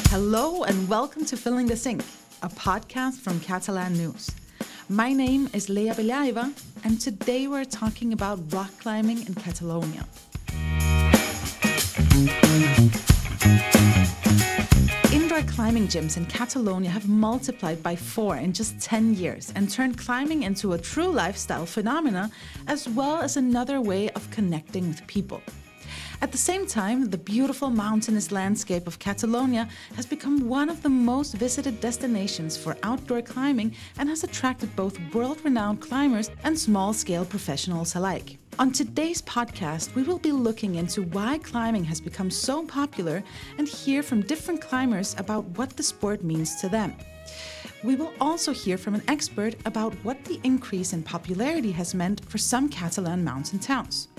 Hello and welcome to Filling the Sink, a podcast from Catalan News. My name is Leia Beliaiva, and today we're talking about rock climbing in Catalonia. Indoor climbing gyms in Catalonia have multiplied by 4 in just 10 years and turned climbing into a true lifestyle phenomena as well as another way of connecting with people. At the same time, the beautiful mountainous landscape of Catalonia has become one of the most visited destinations for outdoor climbing and has attracted both world-renowned climbers and small-scale professionals alike. On today's podcast, we will be looking into why climbing has become so popular and hear from different climbers about what the sport means to them. We will also hear from an expert about what the increase in popularity has meant for some Catalan mountain towns.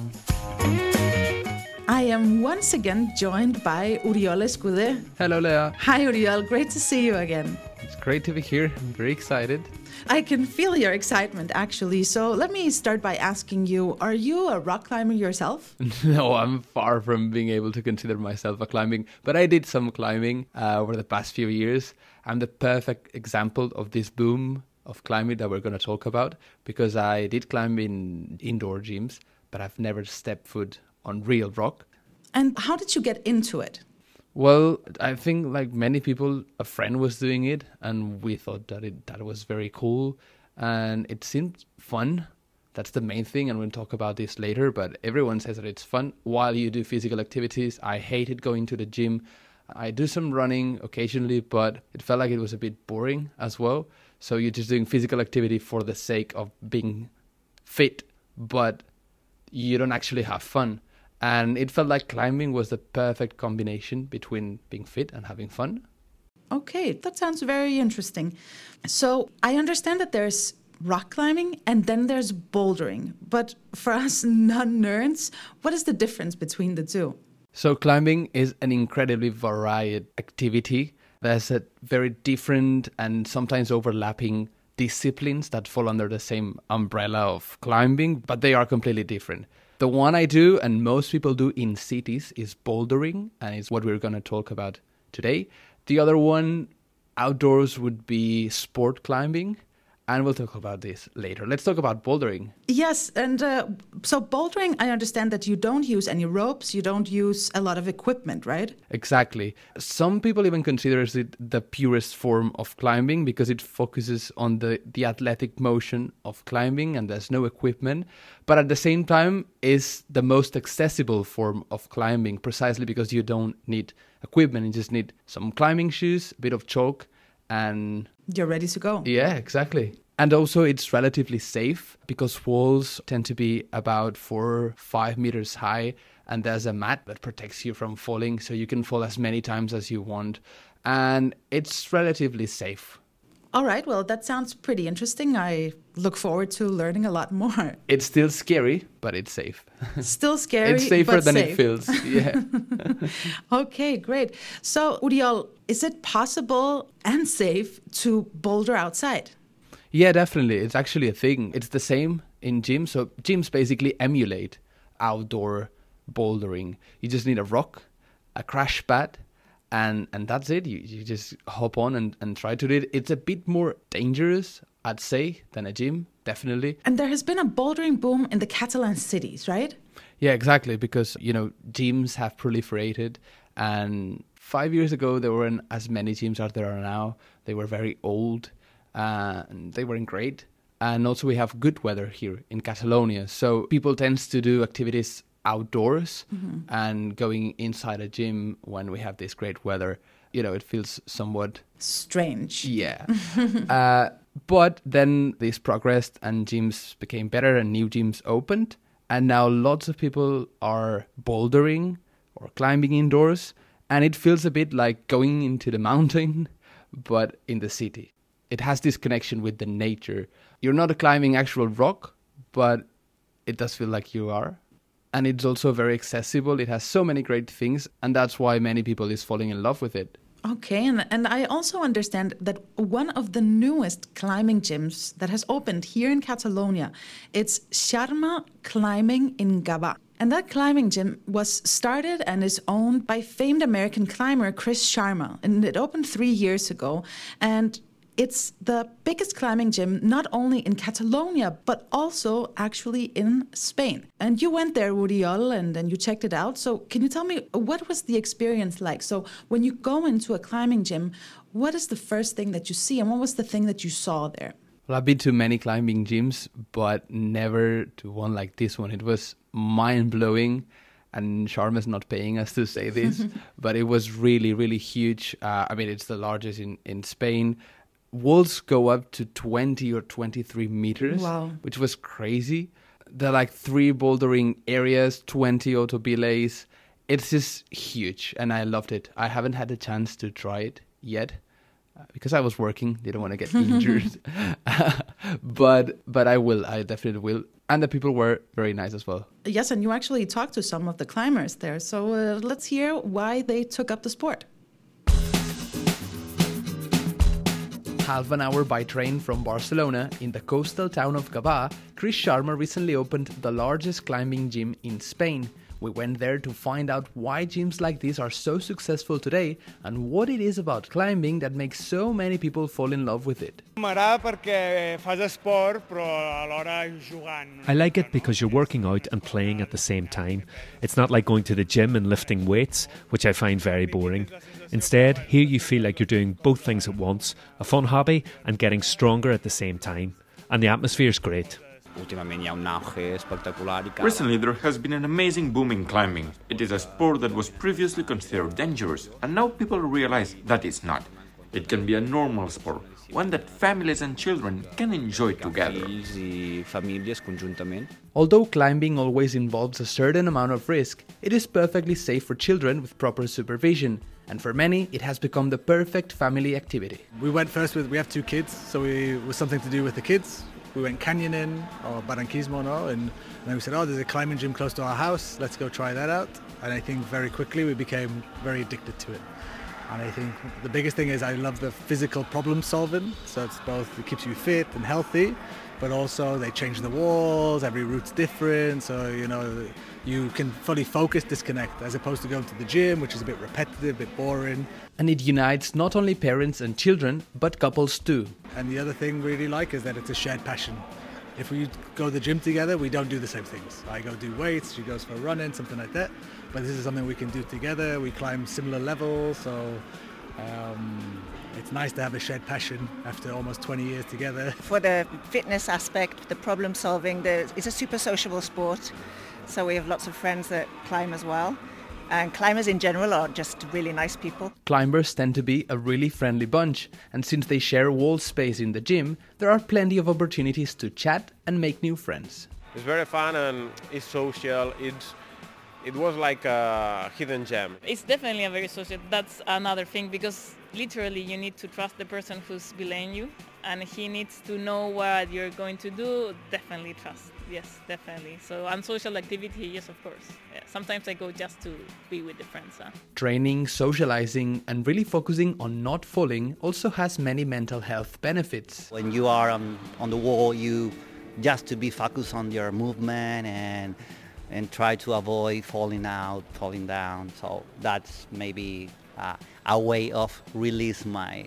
I am once again joined by Oriol Escuder. Hello, Leia. Hi, Oriol. Great to see you again. It's great to be here. I'm very excited. I can feel your excitement, actually. So let me start by asking you, are you a rock climber yourself? No, I'm far from being able to consider myself a climbing, but I did some climbing over the past few years. I'm the perfect example of this boom of climbing that we're going to talk about, because I did climb in indoor gyms, but I've never stepped foot on real rock. And how did you get into it? Well, I think like many people, a friend was doing it and we thought that was very cool and it seemed fun. That's the main thing, and we'll talk about this later, but everyone says that it's fun while you do physical activities. I hated going to the gym. I do some running occasionally, but it felt like it was a bit boring as well. So you're just doing physical activity for the sake of being fit, but you don't actually have fun. And it felt like climbing was the perfect combination between being fit and having fun. Okay, that sounds very interesting. So I understand that there's rock climbing and then there's bouldering. But for us non-nerds, what is the difference between the two? So climbing is an incredibly varied activity. There's a very different and sometimes overlapping disciplines that fall under the same umbrella of climbing, but they are completely different. The one I do, and most people do in cities, is bouldering, and it's what we're going to talk about today. The other one, outdoors, would be sport climbing, and we'll talk about this later. Let's talk about bouldering. Yes, and so bouldering, I understand that you don't use any ropes, you don't use a lot of equipment, right? Exactly. Some people even consider it the purest form of climbing because it focuses on the athletic motion of climbing and there's no equipment. But at the same time, is the most accessible form of climbing precisely because you don't need equipment. You just need some climbing shoes, a bit of chalk, and you're ready to go. Yeah, exactly. And also it's relatively safe because walls tend to be about 4 or 5 meters high and there's a mat that protects you from falling, so you can fall as many times as you want. And it's relatively safe. All right, well, that sounds pretty interesting. I look forward to learning a lot more. It's still scary, but it's safe. Still scary, it's safer but than safe. It feels. Yeah. Okay, great. So, Oriol, is it possible and safe to boulder outside? Yeah, definitely. It's actually a thing. It's the same in gyms. So gyms basically emulate outdoor bouldering. You just need a rock, a crash pad, and that's it. You just hop on and try to do it. It's a bit more dangerous, I'd say, than a gym, definitely. And there has been a bouldering boom in the Catalan cities, right? Yeah, exactly, because, gyms have proliferated, and 5 years ago, there weren't as many gyms as there are now. They were very old, and they weren't great. And also we have good weather here in Catalonia, so people tend to do activities outdoors, and going inside a gym when we have this great weather, it feels somewhat strange. Yeah. But then this progressed and gyms became better and new gyms opened. And now lots of people are bouldering or climbing indoors. And it feels a bit like going into the mountain, but in the city. It has this connection with the nature. You're not climbing actual rock, but it does feel like you are. And it's also very accessible. It has so many great things. And that's why many people is falling in love with it. Okay, and I also understand that one of the newest climbing gyms that has opened here in Catalonia, it's Sharma Climbing in Gavà. And that climbing gym was started and is owned by famed American climber Chris Sharma. And it opened 3 years ago. And it's the biggest climbing gym, not only in Catalonia, but also actually in Spain. And you went there, Uriol, and then you checked it out. So can you tell me, what was the experience like? So when you go into a climbing gym, what is the first thing that you see? And what was the thing that you saw there? Well, I've been to many climbing gyms, but never to one like this one. It was mind-blowing, and Sharma's not paying us to say this, but it was really, really huge. I mean, it's the largest in Spain. Walls go up to 20 or 23 meters, wow, which was crazy. There are like 3 bouldering areas, 20 auto belays. It's just huge, and I loved it. I haven't had a chance to try it yet because I was working, didn't want to get injured. But I will, I definitely will. And the people were very nice as well. Yes, and you actually talked to some of the climbers there. So let's hear why they took up the sport. Half an hour by train from Barcelona, in the coastal town of Gavà, Chris Sharma recently opened the largest climbing gym in Spain. We went there to find out why gyms like this are so successful today and what it is about climbing that makes so many people fall in love with it. M'agrada perquè fas esport però alhora jugant. I like it because you're working out and playing at the same time. It's not like going to the gym and lifting weights, which I find very boring. Instead, here you feel like you're doing both things at once, a fun hobby and getting stronger at the same time. And the atmosphere's great. Recently, there has been an amazing boom in climbing. It is a sport that was previously considered dangerous, and now people realize that it's not. It can be a normal sport, one that families and children can enjoy together. Although climbing always involves a certain amount of risk, it is perfectly safe for children with proper supervision. And for many, it has become the perfect family activity. We went first we have 2 kids, so it was something to do with the kids. We went canyoning, or barranquismo, no? And then we said, there's a climbing gym close to our house, let's go try that out. And I think very quickly we became very addicted to it. And I think the biggest thing is I love the physical problem solving. So it's both, it keeps you fit and healthy, but also they change the walls, every route's different. So, you can fully focus, disconnect, as opposed to going to the gym, which is a bit repetitive, a bit boring. And it unites not only parents and children, but couples too. And the other thing we really like is that it's a shared passion. If we go to the gym together, we don't do the same things. I go do weights, she goes for running, something like that. But this is something we can do together. We climb similar levels, so it's nice to have a shared passion after almost 20 years together. For the fitness aspect, the problem solving, it's a super sociable sport. So we have lots of friends that climb as well. And climbers in general are just really nice people. Climbers tend to be a really friendly bunch, and since they share wall space in the gym, there are plenty of opportunities to chat and make new friends. It's very fun and it's social. It was like a hidden gem. It's definitely a very social. That's another thing, because literally you need to trust the person who's belaying you, and he needs to know what you're going to do. Definitely trust. Yes, definitely. So, and social activity, yes, of course. Yeah, sometimes I go just to be with the friends. Training, socializing, and really focusing on not falling also has many mental health benefits. When you are on the wall, you just to be focused on your movement and try to avoid falling out, falling down. So that's maybe a way of release my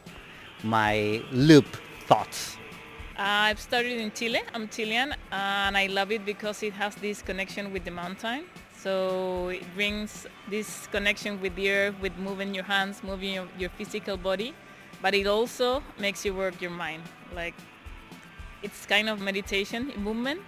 loop thoughts. I've started in Chile. I'm Chilean, and I love it because it has this connection with the mountain. So it brings this connection with the earth, with moving your hands, moving your physical body, but it also makes you work your mind. Like, it's kind of meditation, movement.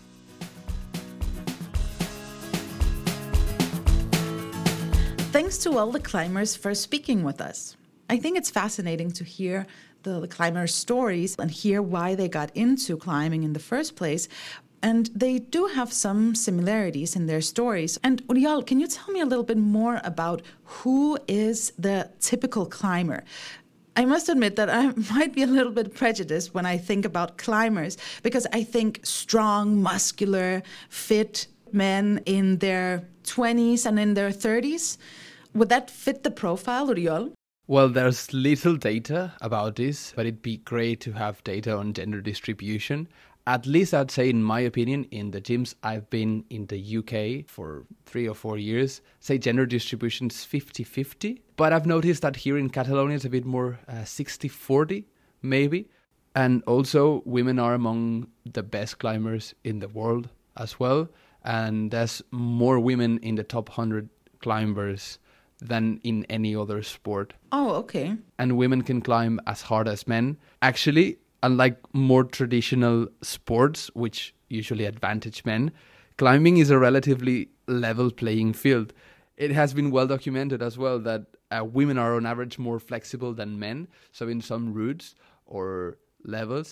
Thanks to all the climbers for speaking with us. I think it's fascinating to hear the climbers' stories and hear why they got into climbing in the first place. And they do have some similarities in their stories. And Uriol, can you tell me a little bit more about who is the typical climber? I must admit that I might be a little bit prejudiced when I think about climbers, because I think strong, muscular, fit men in their 20s and in their 30s. Would that fit the profile, Uriol? Well, there's little data about this, but it'd be great to have data on gender distribution. at least I'd say, in my opinion, in the gyms I've been in the UK for 3 or 4 years, say gender distribution is 50-50. But I've noticed that here in Catalonia it's a bit more 60-40, maybe. And also women are among the best climbers in the world as well. And there's more women in the top 100 climbers than in any other sport. Oh, okay. And women can climb as hard as men. Actually, unlike more traditional sports, which usually advantage men, climbing is a relatively level playing field. It has been well documented as well that women are on average more flexible than men. So in some routes or levels,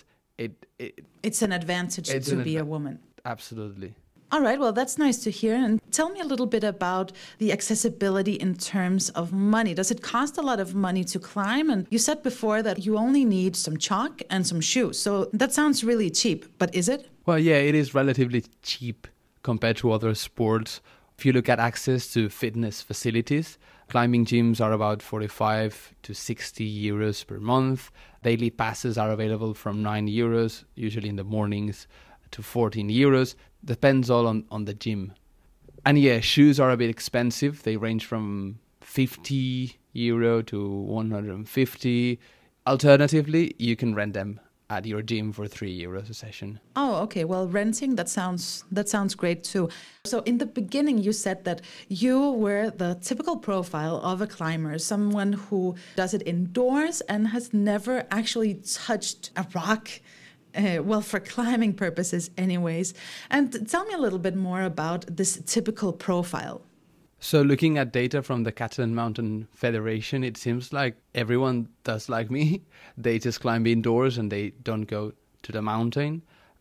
it's an advantage to be a woman. Absolutely. All right, well, that's nice to hear. And tell me a little bit about the accessibility in terms of money. Does it cost a lot of money to climb? And you said before that you only need some chalk and some shoes. So that sounds really cheap, but is it? Well, yeah, it is relatively cheap compared to other sports. If you look at access to fitness facilities, climbing gyms are about 45 to 60 euros per month. Daily passes are available from 9 euros, usually in the mornings, to 14 euros. Depends all on the gym. And yeah, shoes are a bit expensive. They range from 50 euro to 150. Alternatively, you can rent them at your gym for 3 euros a session. Oh, okay. Well, renting, that sounds great too. So in the beginning, you said that you were the typical profile of a climber, someone who does it indoors and has never actually touched a rock. Well, for climbing purposes anyways. And tell me a little bit more about this typical profile. So looking at data from the Catalan Mountain Federation, it seems like everyone does like me. They just climb indoors and they don't go to the mountain.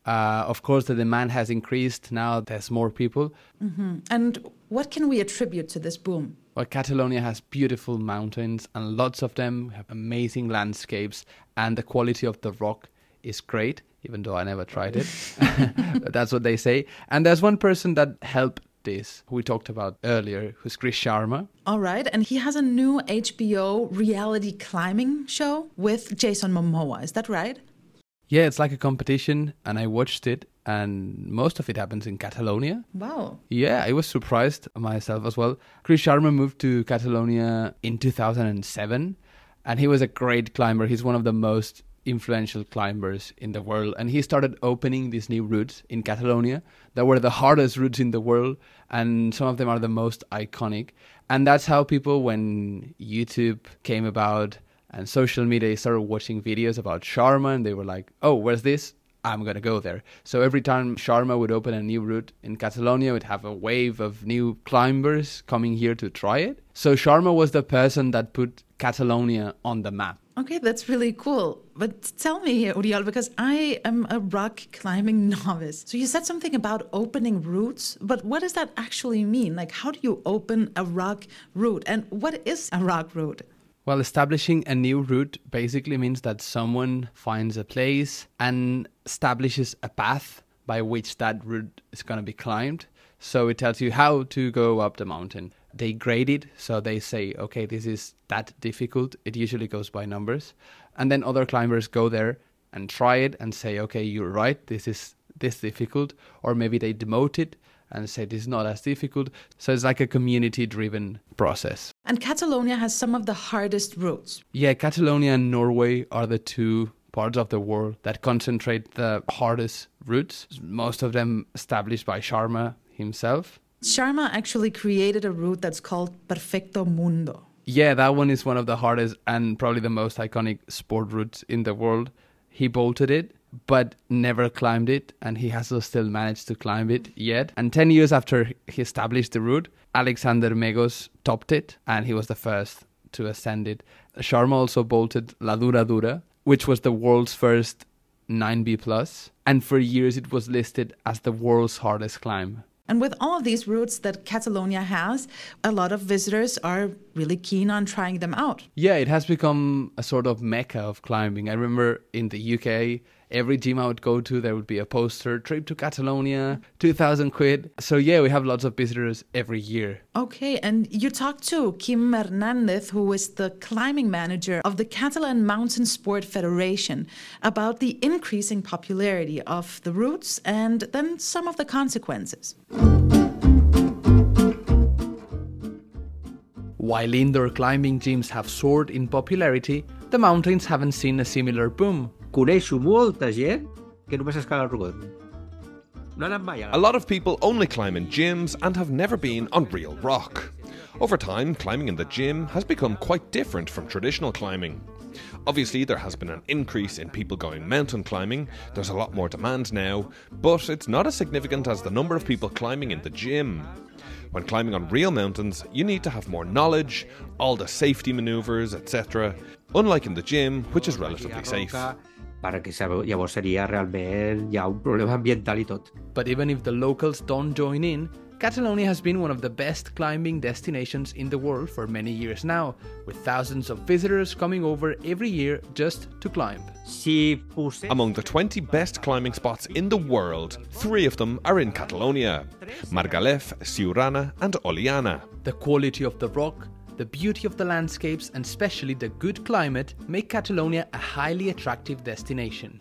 Of course, the demand has increased. Now there's more people. Mm-hmm. And what can we attribute to this boom? Well, Catalonia has beautiful mountains and lots of them have amazing landscapes, and the quality of the rock is great, even though I never tried it. But that's what they say. And there's one person that helped this, who we talked about earlier, who's Chris Sharma. All right. And he has a new HBO reality climbing show with Jason Momoa. Is that right? Yeah, it's like a competition, and I watched it, and most of it happens in Catalonia. Wow. Yeah, I was surprised myself as well. Chris Sharma moved to Catalonia in 2007, and he was a great climber. He's one of the most influential climbers in the world, and he started opening these new routes in Catalonia that were the hardest routes in the world, and some of them are the most iconic. And that's how people, when YouTube came about and social media, they started watching videos about Sharma, and they were like, oh, where's this? I'm going to go there. So every time Sharma would open a new route in Catalonia, we'd have a wave of new climbers coming here to try it. So Sharma was the person that put Catalonia on the map. Okay, that's really cool. But tell me, Uriol, because I am a rock climbing novice. So you said something about opening routes, but what does that actually mean? Like, how do you open a rock route? And what is a rock route? Well, establishing a new route basically means that someone finds a place and establishes a path by which that route is going to be climbed. So it tells you how to go up the mountain. They grade it, so they say, okay, this is that difficult. It usually goes by numbers. And then other climbers go there and try it and say, okay, you're right, this is this difficult. Or maybe they demote it and say this is not as difficult. So it's like a community-driven process. And Catalonia has some of the hardest routes. Yeah, Catalonia and Norway are the two parts of the world that concentrate the hardest routes. Most of them established by Sharma himself. Sharma actually created a route that's called Perfecto Mundo. Yeah, that one is one of the hardest and probably the most iconic sport routes in the world. He bolted it, but never climbed it, and he hasn't still managed to climb it yet. And 10 years after he established the route, Alexander Megos topped it, and he was the first to ascend it. Sharma also bolted La Dura Dura, which was the world's first 9B+, and for years it was listed as the world's hardest climb. And with all of these routes that Catalonia has, a lot of visitors are really keen on trying them out. Yeah, it has become a sort of mecca of climbing. I remember in the UK, every gym I would go to, there would be a poster, trip to Catalonia, 2,000 quid. So yeah, we have lots of visitors every year. Okay, and you talked to Kim Hernandez, who is the climbing manager of the Catalan Mountain Sport Federation, about the increasing popularity of the routes and then some of the consequences. While indoor climbing gyms have soared in popularity, the mountains haven't seen a similar boom. Coneixo molta gent que només escala el Rogodón. No han anat mai A lot of people only climb in gyms and have never been on real rock. Over time, climbing in the gym has become quite different from traditional climbing. Obviously, there has been an increase in people going mountain climbing, there's a lot more demand now, but it's not as significant as the number of people climbing in the gym. When climbing on real mountains, you need to have more knowledge, all the safety maneuvers, etc., unlike in the gym, which is relatively safe. Perquè llavors seria realment hi ha un problema ambiental i tot. But even if the locals don't join in, Catalonia has been one of the best climbing destinations in the world for many years now, with thousands of visitors coming over every year just to climb. Among the 20 best climbing spots in the world, 3 of them are in Catalonia: Margalef, Siurana and Oliana. The quality of the rock, the beauty of the landscapes and especially the good climate make Catalonia a highly attractive destination.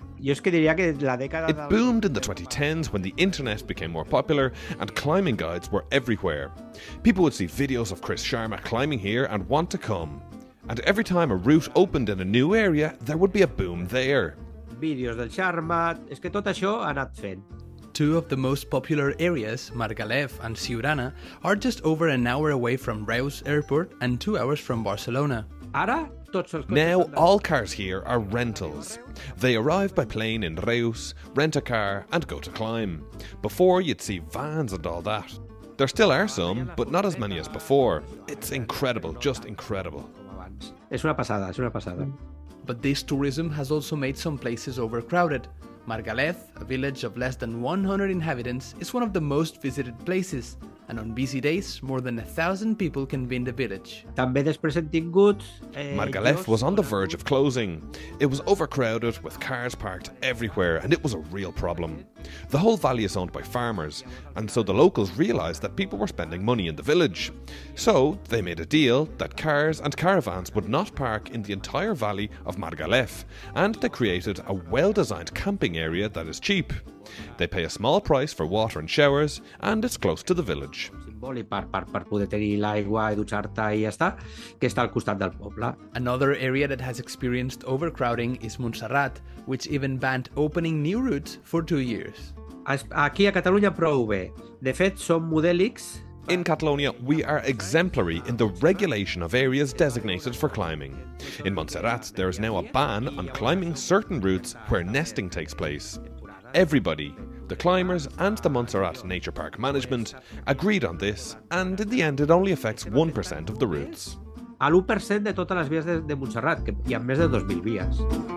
It boomed in the 2010s when the internet became more popular and climbing guides were everywhere. People would see videos of Chris Sharma climbing here and want to come. And every time a route opened in a new area, there would be a boom there. Vídeos del Sharma, és que tot això ha anat fent. 2 of the most popular areas, Margalef and Siurana, are just over an hour away from Reus airport and 2 hours from Barcelona. Now all cars here are rentals. They arrive by plane in Reus, rent a car and go to climb. Before you'd see vans and all that. There still are some, but not as many as before. It's incredible, just incredible. És una passada, és una passada. But this tourism has also made some places overcrowded. Margalef, a village of less than 100 inhabitants, is one of the most visited places, and on busy days, more than 1,000 people can be in the village. També després hem tingut... Margalef was on the verge of closing. It was overcrowded with cars parked everywhere and it was a real problem. The whole valley is owned by farmers, and so the locals realised that people were spending money in the village. So they made a deal that cars and caravans would not park in the entire valley of Margalef, and they created a well-designed camping area that is cheap. They pay a small price for water and showers, and it's close to the village. Per poder tenir l'aigua i dutxar-te i ja està, que està al costat del poble. Another area that has experienced overcrowding is Montserrat, which even banned opening new routes for 2 years. Aquí a Catalunya prou bé. De fet, som modèlics. In Catalonia, we are exemplary in the regulation of areas designated for climbing. In Montserrat, there is now a ban on climbing certain routes where nesting takes place. Everybody, the climbers and the Montserrat Nature Park Management, agreed on this, and in the end it only affects 1% of the routes. A l'1% de totes les vies de Montserrat, que hi ha més de 2.000 vies.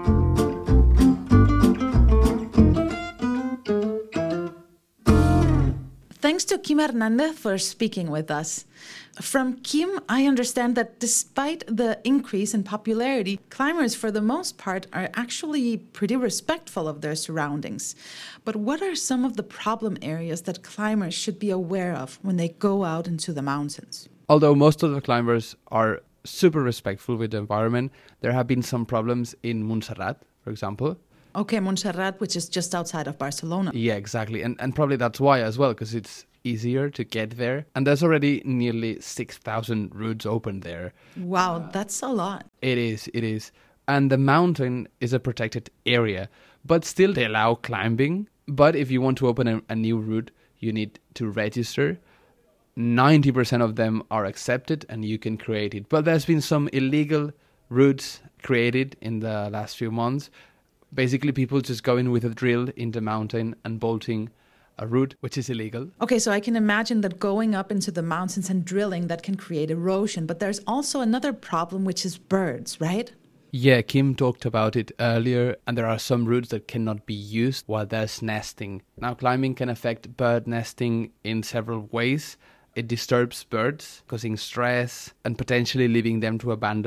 Thanks to Kim Hernandez for speaking with us. From Kim, I understand that despite the increase in popularity, climbers for the most part are actually pretty respectful of their surroundings. But what are some of the problem areas that climbers should be aware of when they go out into the mountains? Although most of the climbers are super respectful with the environment, there have been some problems in Montserrat, for example. Okay, Montserrat, which is just outside of Barcelona. Yeah, exactly. And probably that's why as well, because it's easier to get there. And there's already nearly 6,000 routes open there. Wow, that's a lot. It is. And the mountain is a protected area, but still they allow climbing. But if you want to open a new route, you need to register. 90% of them are accepted and you can create it. But there's been some illegal routes created in the last few months. Basically, people just going with a drill in the mountain and bolting a route, which is illegal. Okay, so I can imagine that going up into the mountains and drilling, that can create erosion. But there's also another problem, which is birds, right? Yeah, Kim talked about it earlier, and there are some routes that cannot be used while there's nesting. Now, climbing can affect bird nesting in several ways. It disturbs birds, causing stress and potentially leaving them to abandon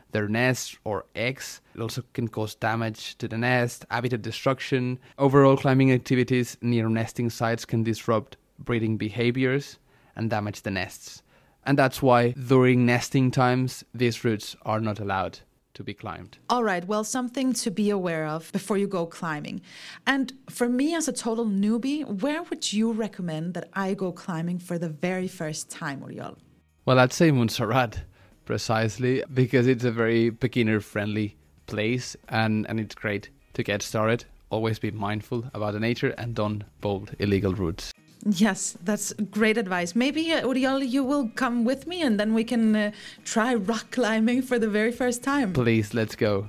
their nests or eggs. It also can cause damage to the nest, habitat destruction. Overall, climbing activities near nesting sites can disrupt breeding behaviors and damage the nests. And that's why during nesting times, these routes are not allowed to be climbed. All right, well, something to be aware of before you go climbing. And for me as a total newbie, where would you recommend that I go climbing for the very first time, Oriol? Well, I'd say Montserrat, precisely, because it's a very beginner-friendly place and it's great to get started. Always be mindful about the nature and don't bold illegal routes. Yes, that's great advice. Maybe, Oriol, you will come with me and then we can try rock climbing for the very first time. Please, let's go.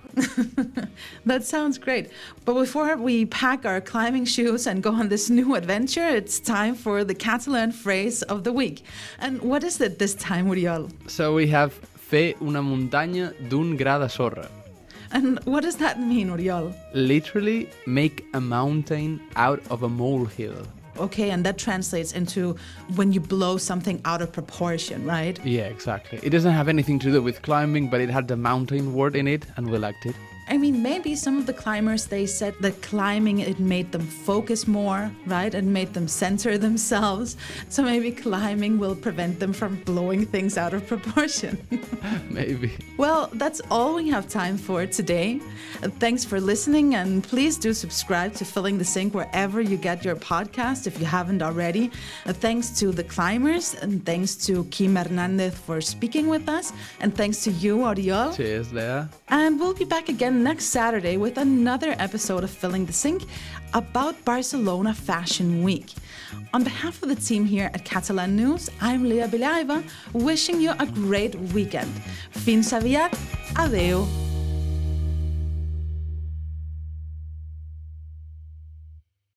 That sounds great. But before we pack our climbing shoes and go on this new adventure, it's time for the Catalan phrase of the week. And what is it this time, Oriol? So we have fer una muntanya d'un gra de sorra. And what does that mean, Oriol? Literally, make a mountain out of a molehill. Okay, and that translates into when you blow something out of proportion, right? Yeah, exactly. It doesn't have anything to do with climbing, but it had the mountain word in it, and we liked it. I mean, maybe some of the climbers, they said that climbing, it made them focus more, right? It made them center themselves. So maybe climbing will prevent them from blowing things out of proportion. Maybe. Well, that's all we have time for today. Thanks for listening, and please do subscribe to Filling the Sink wherever you get your podcast if you haven't already. Thanks to the climbers, and thanks to Kim Hernandez for speaking with us, and thanks to you, Oriol. Cheers, Leah. And we'll be back again next Saturday with another episode of Filling the Sink about Barcelona Fashion Week. On behalf of the team here at Catalan News, I'm Leah Belaiva, wishing you a great weekend. Fins aviat, adeu.